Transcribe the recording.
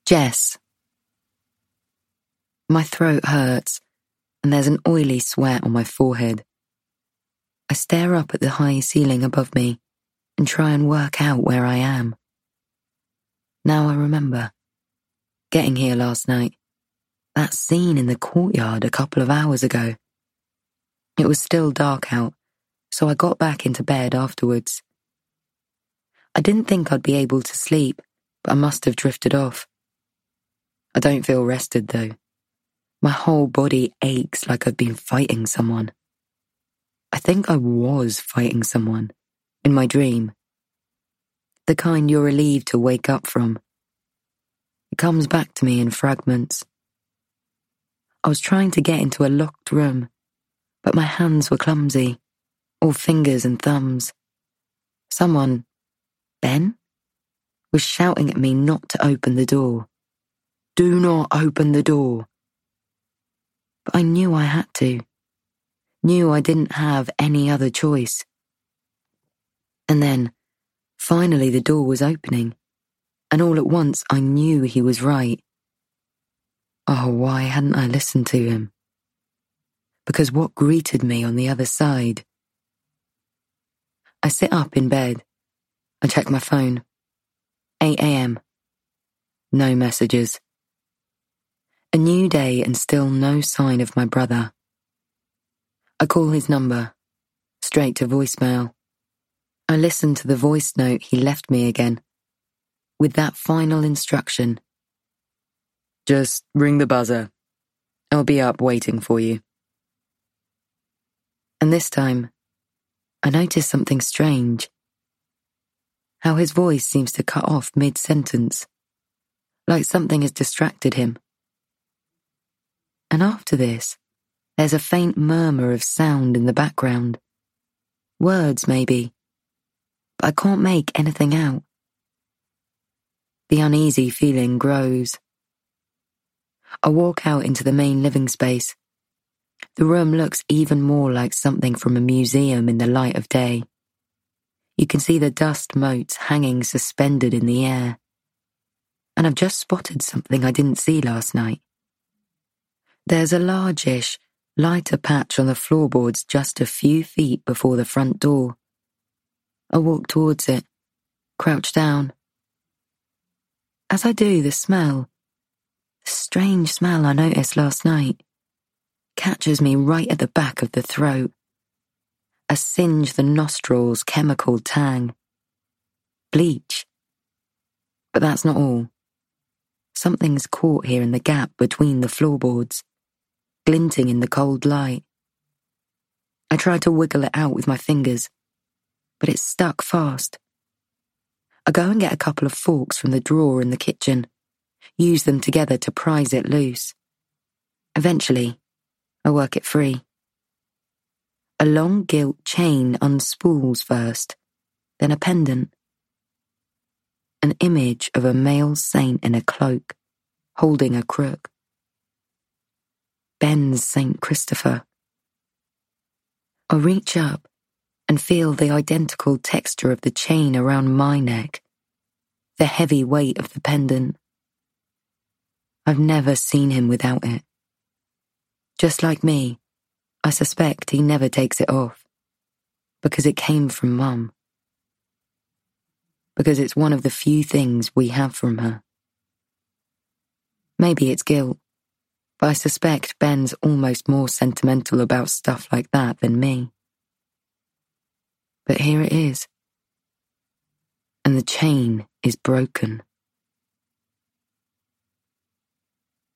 Jess. My throat hurts, and there's an oily sweat on my forehead. I stare up at the high ceiling above me and try and work out where I am. Now I remember. Getting here last night. That scene in the courtyard a couple of hours ago. It was still dark out, so I got back into bed afterwards. I didn't think I'd be able to sleep, but I must have drifted off. I don't feel rested though. My whole body aches like I've been fighting someone. I think I was fighting someone, in my dream. The kind you're relieved to wake up from. It comes back to me in fragments. I was trying to get into a locked room, but my hands were clumsy, all fingers and thumbs. Someone, Ben, was shouting at me not to open the door. Do not open the door. But I knew I had to. Knew I didn't have any other choice. And then, finally the door was opening, and all at once I knew he was right. Oh, why hadn't I listened to him? Because what greeted me on the other side? I sit up in bed. I check my phone. 8 a.m. No messages. A new day and still no sign of my brother. I call his number, straight to voicemail. I listen to the voice note he left me again, with that final instruction. Just ring the buzzer. I'll be up waiting for you. And this time, I notice something strange. How his voice seems to cut off mid-sentence, like something has distracted him. And after this, there's a faint murmur of sound in the background. Words, maybe, but I can't make anything out. The uneasy feeling grows. I walk out into the main living space. The room looks even more like something from a museum in the light of day. You can see the dust motes hanging suspended in the air. And I've just spotted something I didn't see last night. There's a largish, lighter patch on the floorboards just a few feet before the front door. I walk towards it, crouch down. As I do, the strange smell I noticed last night, catches me right at the back of the throat. A singe the nostrils chemical tang. Bleach. But that's not all. Something's caught here in the gap between the floorboards, glinting in the cold light. I try to wiggle it out with my fingers, but it's stuck fast. I go and get a couple of forks from the drawer in the kitchen, use them together to prise it loose. Eventually, I work it free. A long gilt chain unspools first, then a pendant. An image of a male saint in a cloak, holding a crook. Ben's St. Christopher. I reach up and feel the identical texture of the chain around my neck, the heavy weight of the pendant. I've never seen him without it. Just like me, I suspect he never takes it off, because it came from Mum. Because it's one of the few things we have from her. Maybe it's guilt, but I suspect Ben's almost more sentimental about stuff like that than me. But here it is. And the chain is broken.